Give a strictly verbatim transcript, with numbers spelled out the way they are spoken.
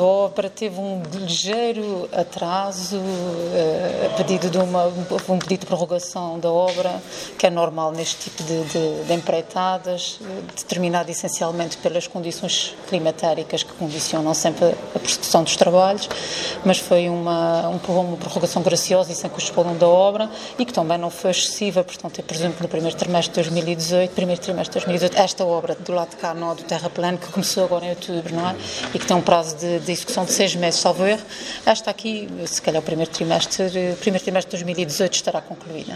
A obra teve um ligeiro atraso, uh, pedido de uma, um pedido de prorrogação da obra, que é normal neste tipo de, de, de empreitadas, determinado essencialmente pelas condições climatéricas que condicionam sempre a prossecução dos trabalhos, mas foi uma, uma prorrogação graciosa e sem custos para o longo da obra, e que também não foi excessiva. Portanto, eu presumo que no primeiro trimestre de dois mil e dezoito, primeiro trimestre de dois mil e dezoito, esta obra do lado de cá, não do terraplano, que começou agora em outubro, não é? E que tem um prazo de, de execução de seis meses, salvo erro, esta aqui, se calhar o primeiro trimestre, primeiro trimestre de dois mil e dezoito estará concluída.